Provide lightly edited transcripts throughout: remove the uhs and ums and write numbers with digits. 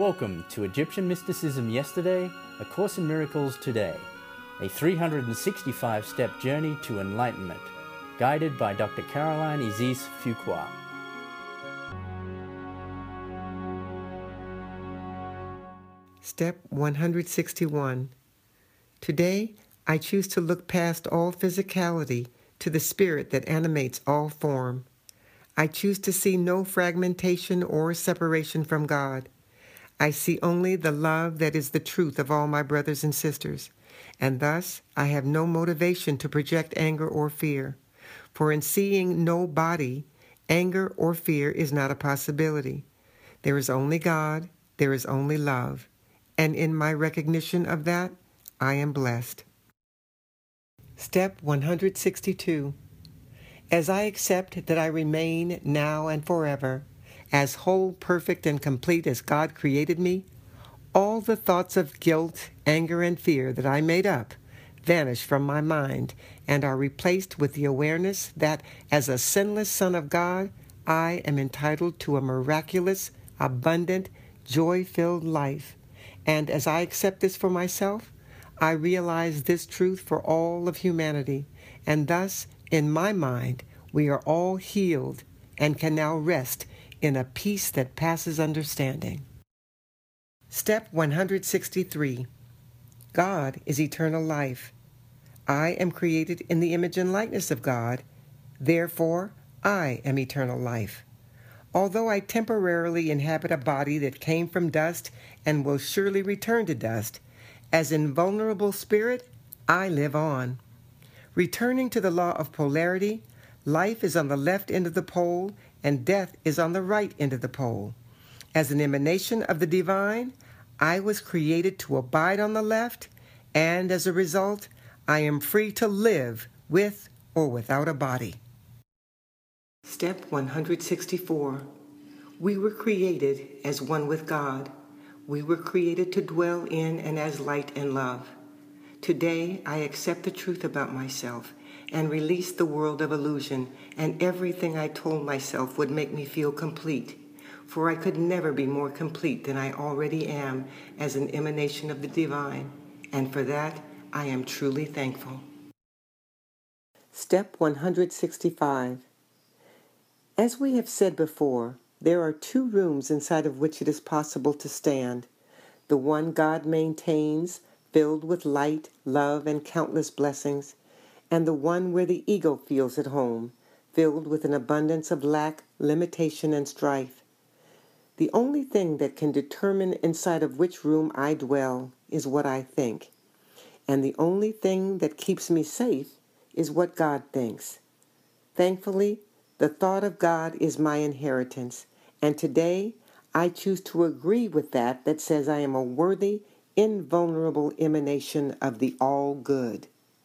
Welcome to Egyptian Mysticism Yesterday, A Course in Miracles Today, a 365-step journey to enlightenment, guided by Dr. Caroline Isis Fuqua. Step 161. Today, I choose to look past all physicality to the spirit that animates all form. I choose to see no fragmentation or separation from God. I see only the love that is the truth of all my brothers and sisters, and thus I have no motivation to project anger or fear. For in seeing no body, anger or fear is not a possibility. There is only God, there is only love, and in my recognition of that, I am blessed. Step 162. As I accept that I remain now and forever, as whole, perfect, and complete as God created me, all the thoughts of guilt, anger, and fear that I made up vanish from my mind and are replaced with the awareness that, as a sinless Son of God, I am entitled to a miraculous, abundant, joy-filled life. And as I accept this for myself, I realize this truth for all of humanity, and thus, in my mind, we are all healed and can now rest in a peace that passes understanding. Step 163. God is eternal life. I am created in the image and likeness of God. Therefore, I am eternal life. Although I temporarily inhabit a body that came from dust and will surely return to dust, as invulnerable spirit, I live on. Returning to the law of polarity, life is on the left end of the pole and death is on the right end of the pole. As an emanation of the divine, I was created to abide on the left, and as a result, I am free to live with or without a body. Step 164. We were created as one with God. We were created to dwell in and as light and love. Today, I accept the truth about myself and release the world of illusion and everything I told myself would make me feel complete. For I could never be more complete than I already am as an emanation of the divine, and for that I am truly thankful. Step 165. As we have said before, there are two rooms inside of which it is possible to stand. The one God maintains, filled with light, love, and countless blessings, and the one where the ego feels at home, filled with an abundance of lack, limitation, and strife. The only thing that can determine inside of which room I dwell is what I think, and the only thing that keeps me safe is what God thinks. Thankfully, the thought of God is my inheritance, and today I choose to agree with that says I am a worthy, invulnerable emanation of the all-good.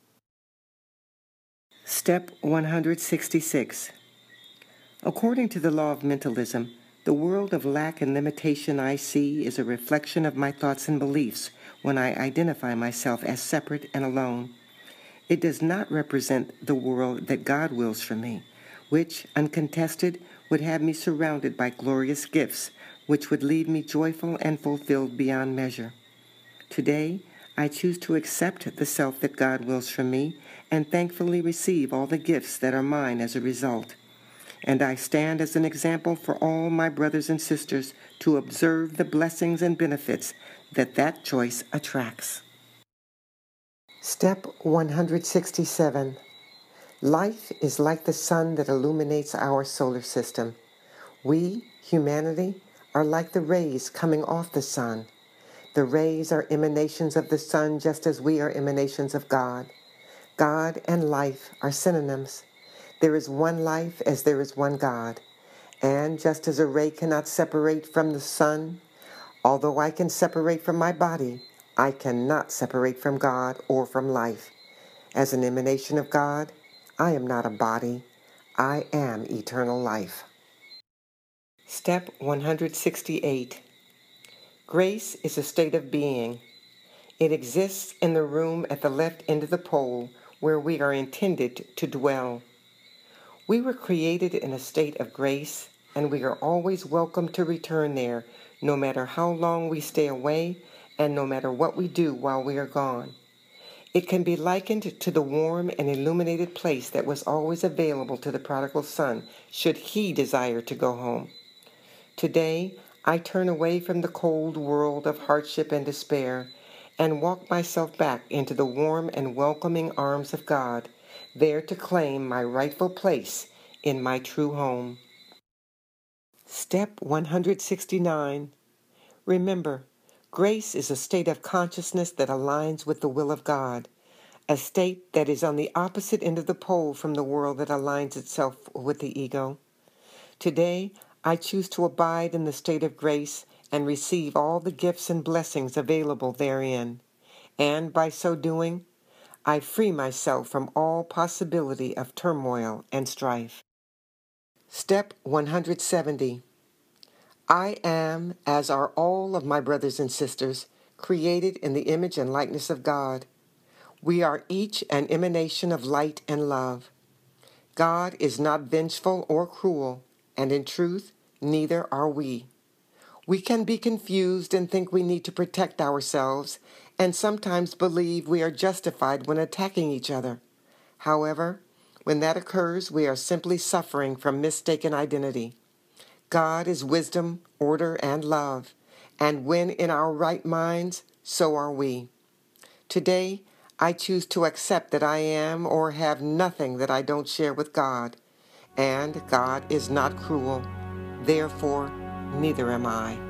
Step 166. According to the law of mentalism, the world of lack and limitation I see is a reflection of my thoughts and beliefs when I identify myself as separate and alone. It does not represent the world that God wills for me, which, uncontested, would have me surrounded by glorious gifts, which would leave me joyful and fulfilled beyond measure. Today, I choose to accept the self that God wills for me and thankfully receive all the gifts that are mine as a result. And I stand as an example for all my brothers and sisters to observe the blessings and benefits that choice attracts. Step 167. Life is like the sun that illuminates our solar system. We, humanity, are like the rays coming off the sun. The rays are emanations of the sun just as we are emanations of God. God and life are synonyms. There is one life as there is one God. And just as a ray cannot separate from the sun, although I can separate from my body, I cannot separate from God or from life. As an emanation of God, I am not a body. I am eternal life. Step 168. Grace is a state of being. It exists in the room at the left end of the pole where we are intended to dwell. We were created in a state of grace, and we are always welcome to return there, no matter how long we stay away and no matter what we do while we are gone. It can be likened to the warm and illuminated place that was always available to the prodigal son should he desire to go home. Today, I turn away from the cold world of hardship and despair and walk myself back into the warm and welcoming arms of God, there to claim my rightful place in my true home. Step 169. Remember, grace is a state of consciousness that aligns with the will of God, a state that is on the opposite end of the pole from the world that aligns itself with the ego. Today, I choose to abide in the state of grace and receive all the gifts and blessings available therein, and by so doing, I free myself from all possibility of turmoil and strife. Step 170. I am, as are all of my brothers and sisters, created in the image and likeness of God. We are each an emanation of light and love. God is not vengeful or cruel, and in truth, neither are we. We can be confused and think we need to protect ourselves, and sometimes believe we are justified when attacking each other. However, when that occurs, we are simply suffering from mistaken identity. God is wisdom, order, and love, and when in our right minds, so are we. Today, I choose to accept that I am or have nothing that I don't share with God, and God is not cruel. Therefore, neither am I.